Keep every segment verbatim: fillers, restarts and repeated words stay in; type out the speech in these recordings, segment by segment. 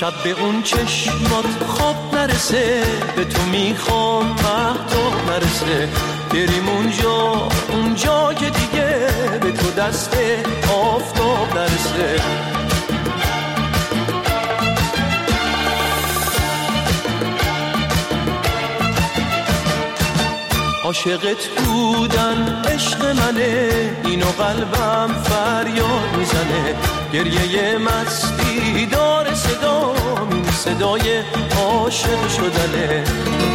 شب به اون چشمات خواب نرسه، به تو میخوام مهتاب نرسه، بریم اونجا اونجا که دیگه به تو دست آفتاب نرسه. عاشقت بودن عشق منه، اینو قلبم فریاد میزنه، گریه مستی داره صدا، این صدای عاشق شدنه.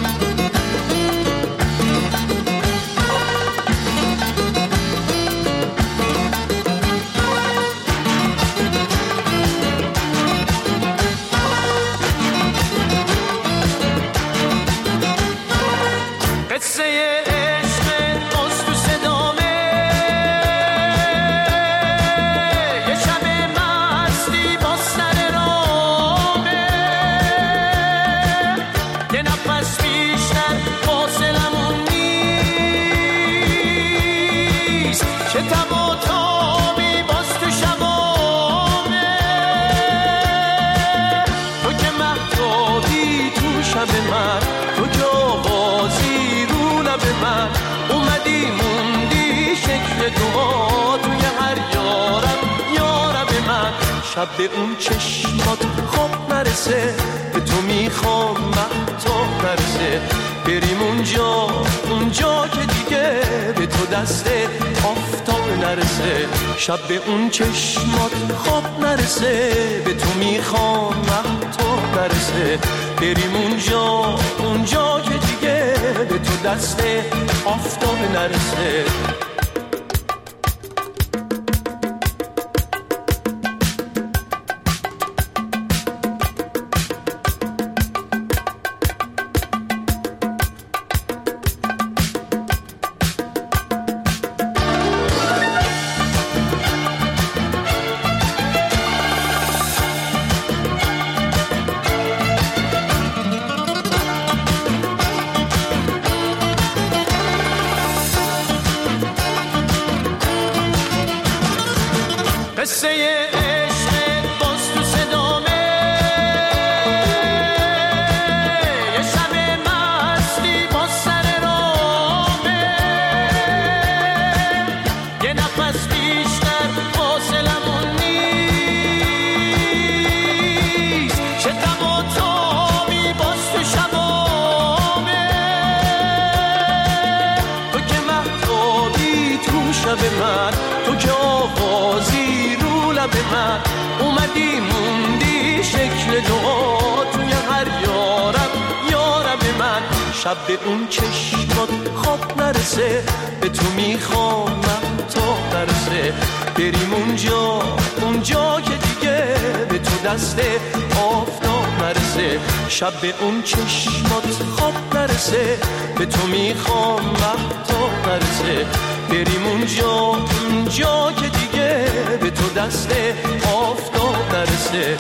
شب به اون چشمات خواب نرسه، به تو میخوام مهتاب نرسه، بریم اونجا اونجا که دیگه به تو دست آفتاب نرسه. شب به اون چشمات خواب نرسه، به تو میخوام مهتاب نرسه، بریم اونجا اونجا که دیگه به تو دست آفتاب نرسه. شب به اون چشمات خواب نرسه، به تو میخوام مهتاب نرسه، بریم اونجا اونجا که دیگه به تو دست آفتاب نرسه. شب به اون چشمات خواب نرسه، به تو میخوام مهتاب نرسه، بریم اونجا اونجا که دیگه به تو دست آفتاب نرسه.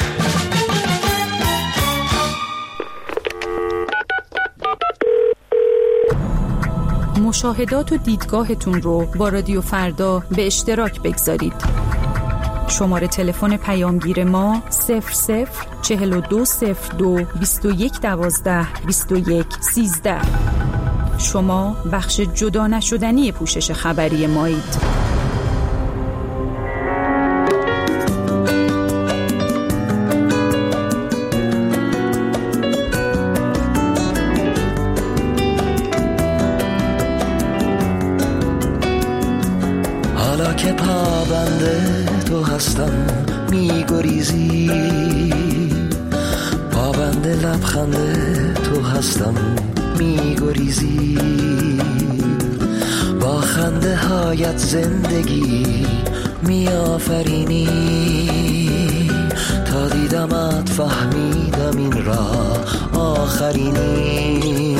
مشاهدات و دیدگاهتون رو با رادیو فردا به اشتراک بگذارید. شماره تلفن پیامگیر ما صفر صفر چهل و دو صفر دو بیست و یک دوازده بیست و یک سیزده. شما بخش جدا نشدنی پوشش خبری مایید. که پابنده تو هستم میگریزی، پابنده لبخنده تو هستم میگریزی، با خنده هایت زندگی میآفرینی، تا دیدمت فهمیدم این راه آخرینی.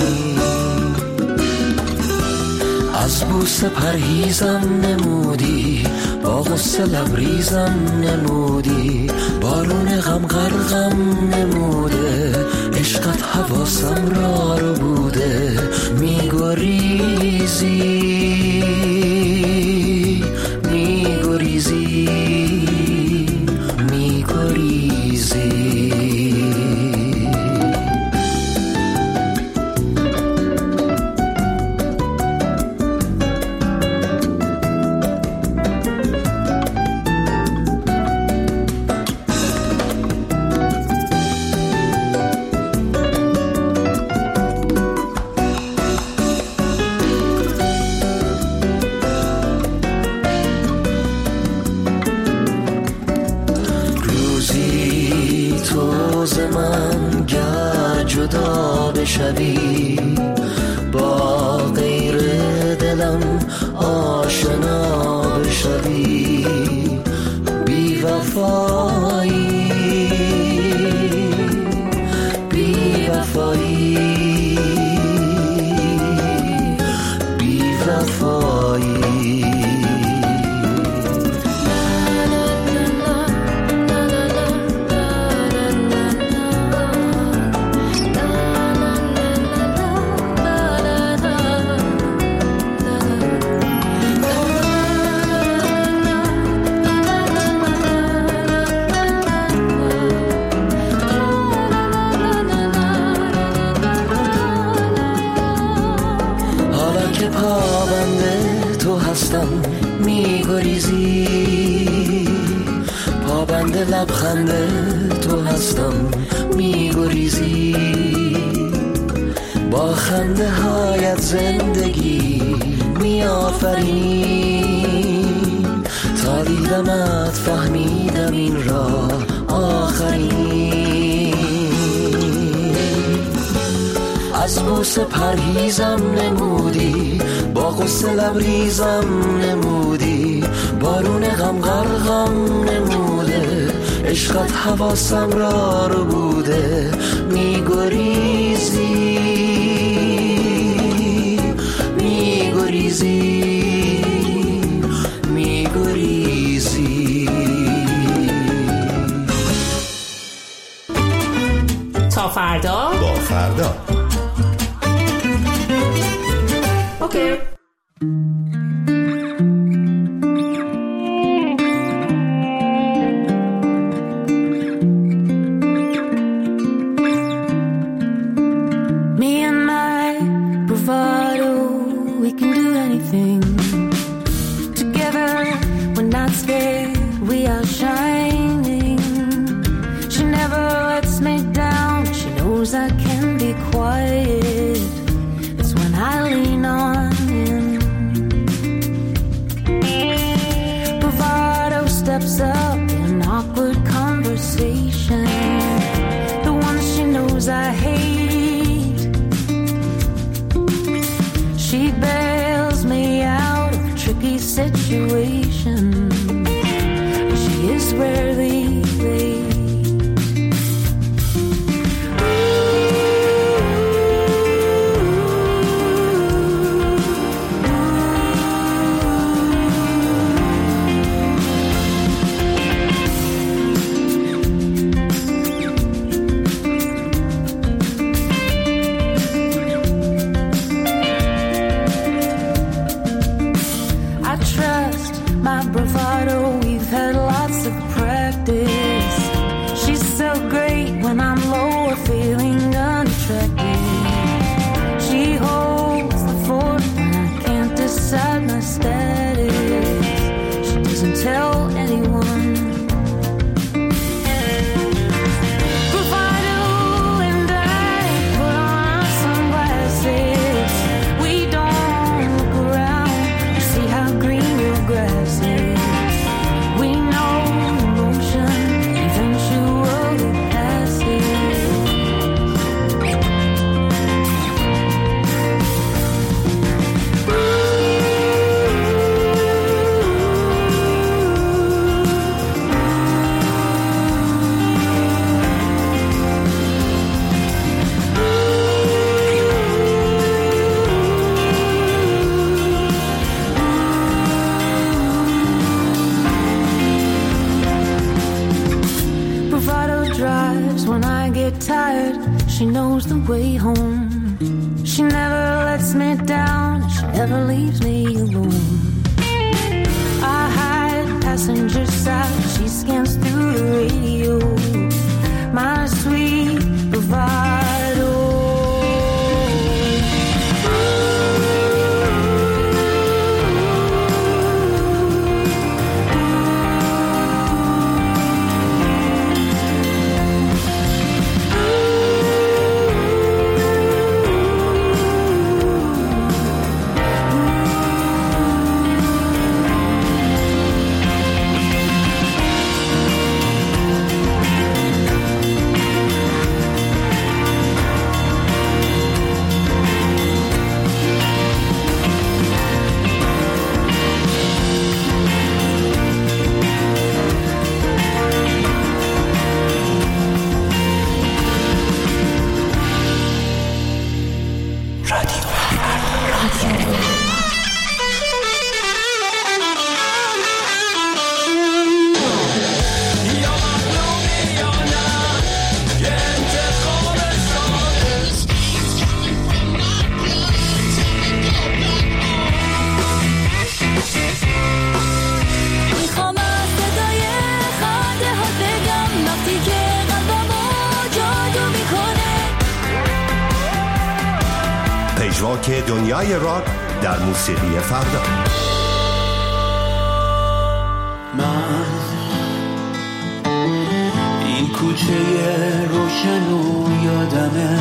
از بوسه پرهیزم نمودی، با غصه لبریزم نمودی، بارون غم غرقم نموده، عشقت حواسم را رو بوده، میگریزی میگریزی میگریزی. بشوی، با غیر دلم آشنا بشوی، بی وفایی بی وفایی بی وفایی. میگریزی، پابند لبخند تو هستم میگریزی، با خنده هایت زندگی میآفرینی، تا دیدمت فهمیدم این را آخرین. از بوسه پرهیزم نمودی، با غصه لبریزم نمودی، بارون غم غرقم نموده، عشقت حواسم را رو بوده، میگریزی میگریزی میگریزی. تا فردا با فردا. اوکی. She knows the way home. She never lets me down. She never leaves me alone. I hide passenger side. She scans through the radio. My sweet bravado. دنیای راک در موسیقی فردا. من این کوچه روشن و یادمه،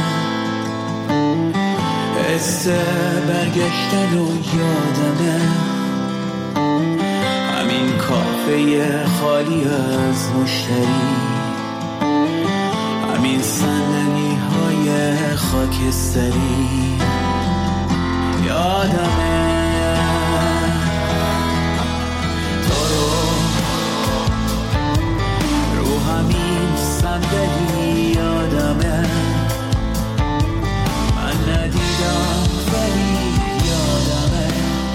حس برگشتن و یادمه، همین کافه خالی از مشتری، همین صندلی های خاکستری، یادمه تو رو رو همین صندلی، یادمه من ندیدم ولی یادمه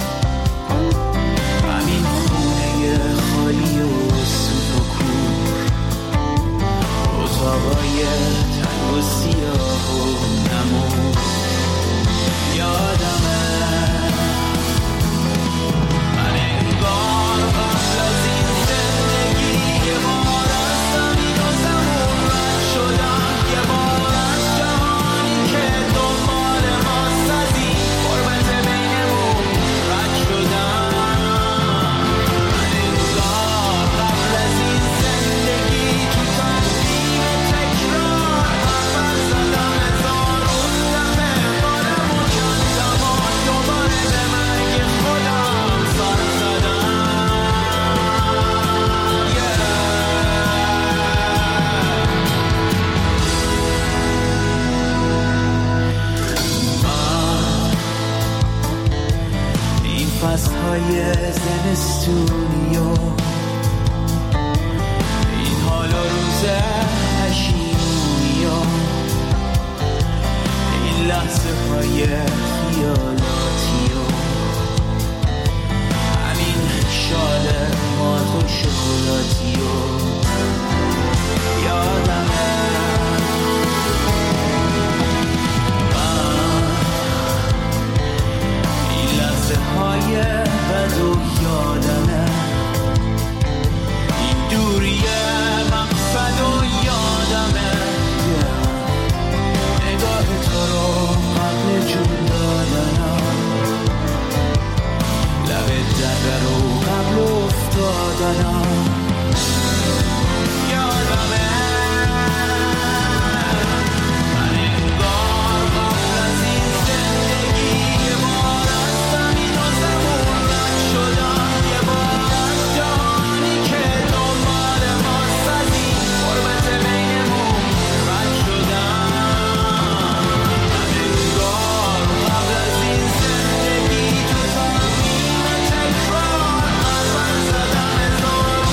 همین خونه خالی و سوت و کور، اتاقای تنگ و سیاه و نمور، یادمه من انگار قبل از این زندگی یه بار از زمین و زمون رد شدم، یه بار از جهانی که دنبال ماست از این غربت بینمون رد شدم، من انگار قبل از این زندگی تو تنظیم تکرار اول زدم هزار روز دمه بالم و کندم و دوباره به مرگ خودم سر زدم. این فصلهای زمستونی و این حال و روز پشیمونی و این لحظه های خیالاتی و همین شال مات و شکلاتی و یادمه من این لحظه های بد و یادمه این دوری مقصد و یادمه نگاه تو رو قبل جون دادنم، لب دره رو قبل افتادنم، یادمه من انگار قبل از این زندگی یه بار از زمین و زمون رد شدم، یه بار از جهانی که دنبال ماست از این غربت بینمون رد شدم، من انگار قبل از این زندگی تو تنظیم تکرار اول زدم هزار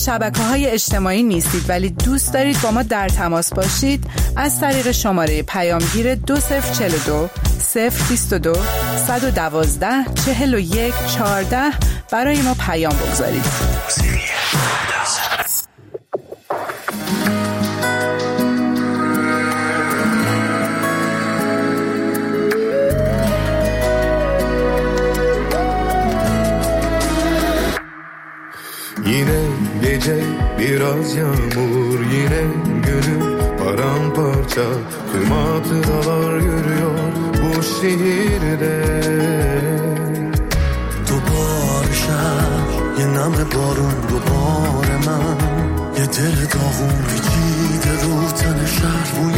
شبکه‌های اجتماعی نیستید ولی دوست دارید با ما در تماس باشید، از طریق شماره پیامگیر دو صفر چهل و دو صفر بیست و دو صد و دوازده چهل و یک چهارده برای ما پیام بگذارید. Yine gece biraz yağmur, yine gönül paramparça, tüm hatıralar yürüyor bu şehirde. دوباره شهر یه نم بارون، دوباره من یه دل داغون پیچیده رو تن شهر، بوی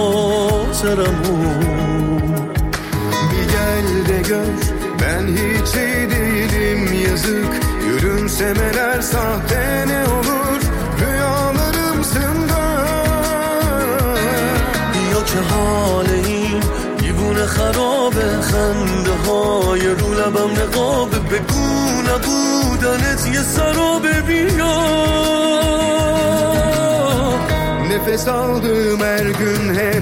خاطرمون. Bir gel de gör ben hiç iyi değilim, yazık gülümsemeler sahte ne olur, rüyalarımsın da. بیا که حال این دیوونه خرابه، خنده های رو لبم نقابه، بگو نبودنت یه سرابه. بیا Nefes aldığım her gün hep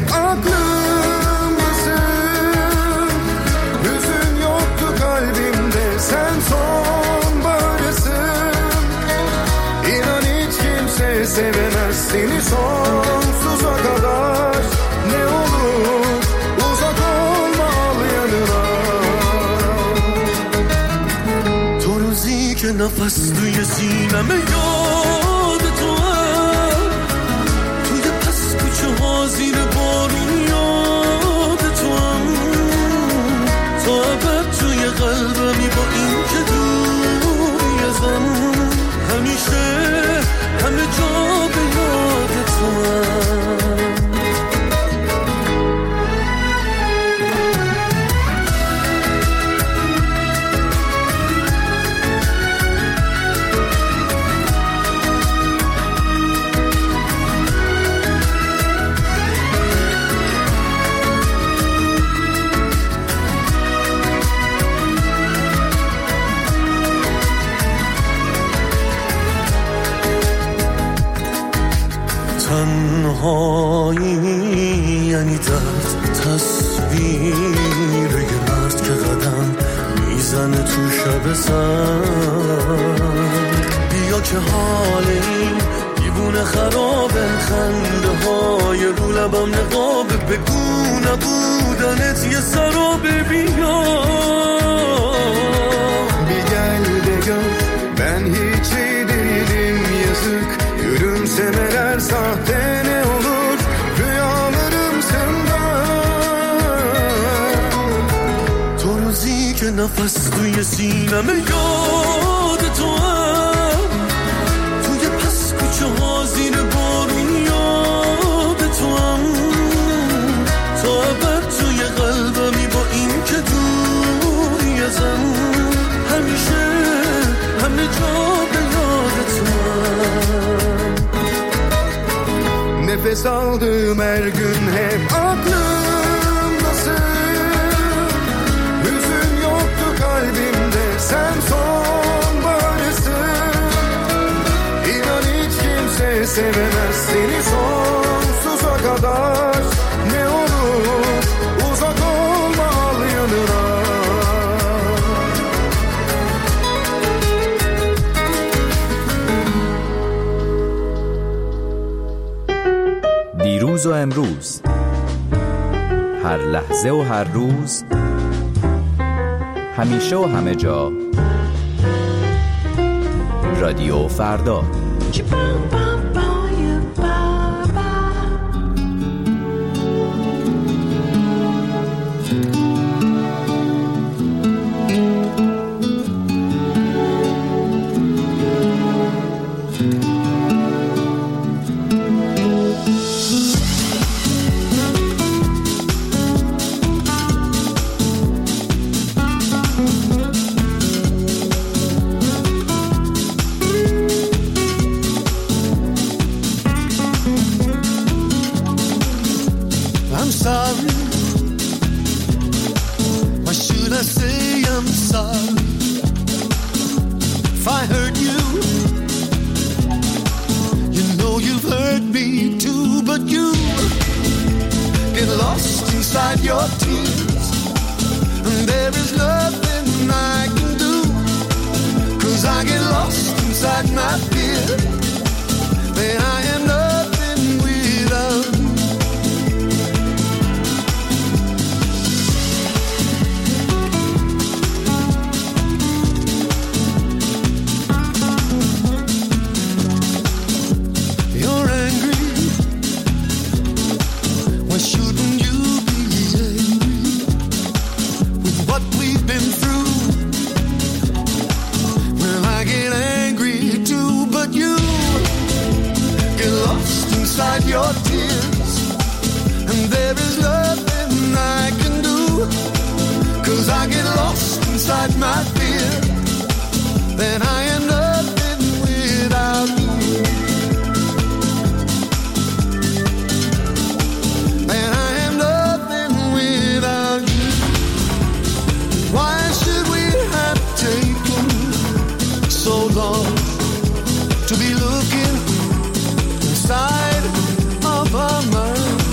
aklımdasın, hüzün yoktu kalbimde, sen sonbaharsın. İnan hiç kimse sevemez seni sonsuza kadar, ne olur uzak olma al yanına. تو روزی که نفس توی سینمه یاد تو هم، توی پس کوچه ها زیر بارون یاد تو هم، تا ابد توی قلبمی با این که دوری ازم، همیشه همه جا به یاد تو هم. تنهایی یعنی درد، تصویر یه مرد که قدم میزنه تو شب سر. بیا که حال این دیوونه خرابه، خنده های رو لبم نقابه، بگو نبودنت یه سرابه. بیا Bir gel de gör ben hiç iyi değilim, yazık gülümsemeler sahte ne olur, rüyalarımsın da. تو روزی که نفس توی سینمه یاد تو هم، توی پس کوچه ها زیر بارون یاد تو هم، تا ابد توی قلبمی با این که دوری ازم، همیشه همه جا به یاد تو هم. Nefes aldığım her gün hep aklımdasın, hüzün yoktu kalbimde, sen sonbaharsın. İnan hiç kimse sevemez seni sonsuza kadar, ne olur uzak olma al yanına. دیروز و امروز، هر لحظه و هر روز، همیشه و همه جا، رادیو فردا. your tears. And there is nothing I can do, 'cause I get lost inside my fear. Then I am nothing without you. You're angry. Why shouldn't you be angry with what we've been through? Well, I get angry too, but you get lost inside your tears. And there is nothing I can do, 'cause I get lost inside my fear. Then I am nothing without you. Then I am nothing without you. Why should we have taken so long to be looking inside of our minds?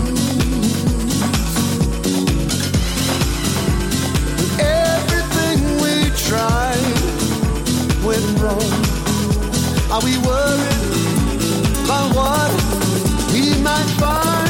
Everything we tried went wrong. Are we worried about what we might find?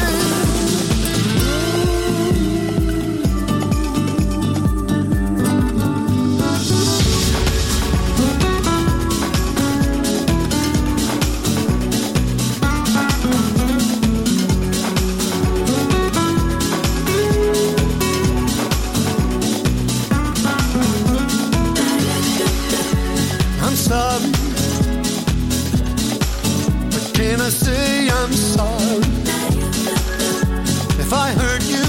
I'm sorry, but can I say I'm sorry if I hurt you?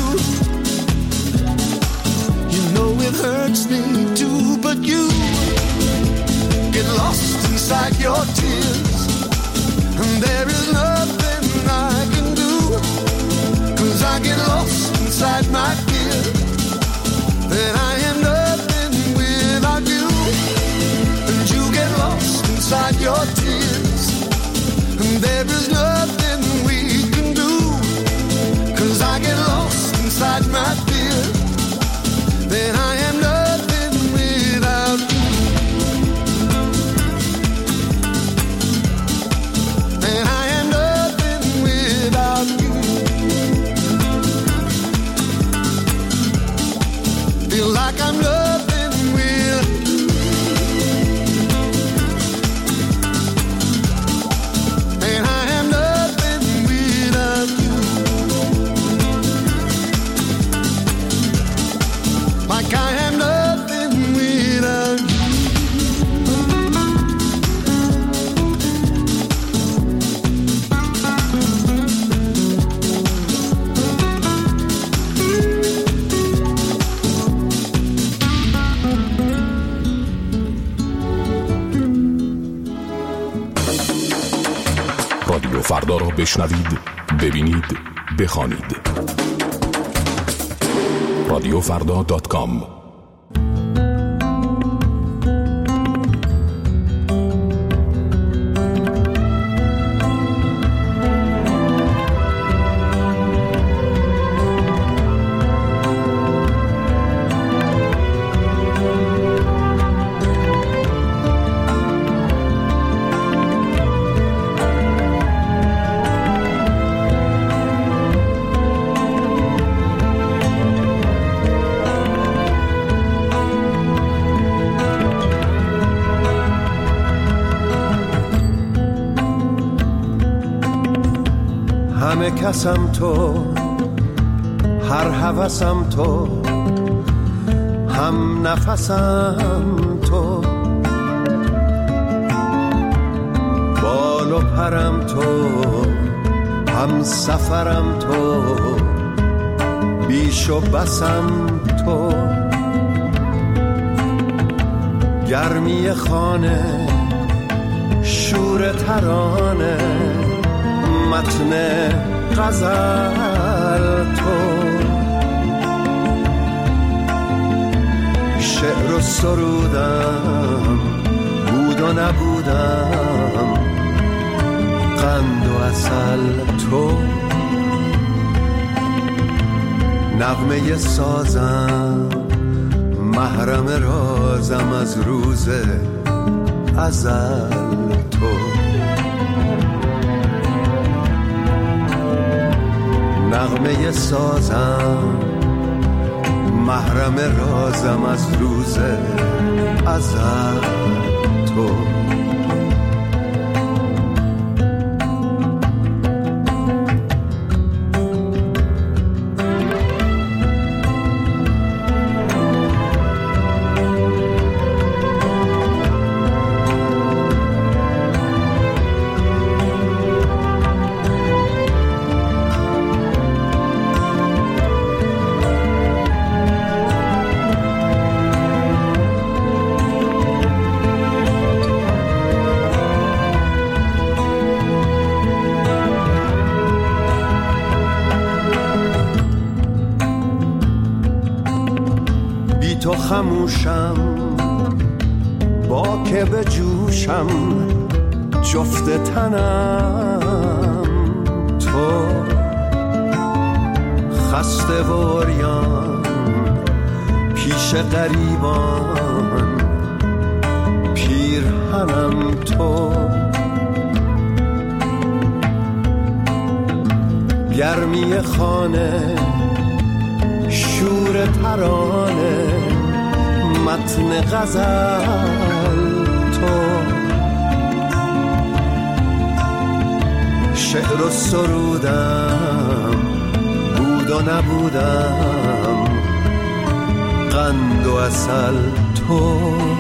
You know it hurts me too, but you get lost inside your tears. And there is nothing I can do, 'cause I get lost inside my fear. Then I am nothing without you. And you get lost inside your tears. And there is nothing we can do, 'cause I get lost inside my fear. Then I am nothing without you. And I am nothing without you. Feel like I'm nothing without you. And I am nothing without you. Like I am nothing without you. رادیو فردا را بشنوید، ببینید، بخوانید. رادیو فردا دات کام. همه کسم تو، هر هوسم تو، هم نفسم تو، بال و پرم تو، هم سفرم تو، بیش و بسم تو، گرمی خانه، شور ترانه، متن غزل تو، شعر و سرودم، بود و نبودم، قند و عسل تو، نغمه سازم محرم رازم از روز ازل تو نغمه سازم محرم رازم از روز ازل تو تو خموشم با که به جوشم جفت تنم تو خسته و عریان پیش غریبان پیرهنم تو گرمی خانه شور ترانه متن غزل تو شعر و سرودم بود و نبودم قند و عسل تو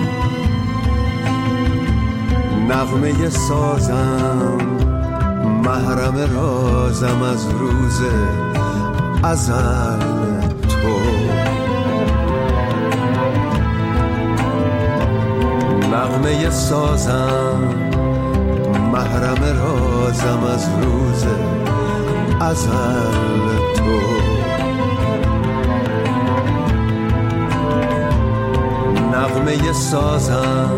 نغمه سازم محرم رازم از روز ازل تو نغمه سازم محرم رازم از روز ازل تو نغمه سازم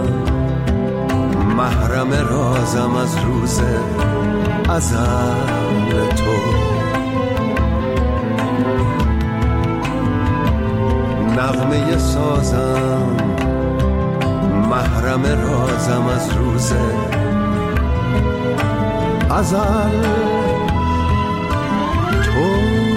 محرم رازم از روز ازل تو نغمه سازم محرم رازم از روز ازل تو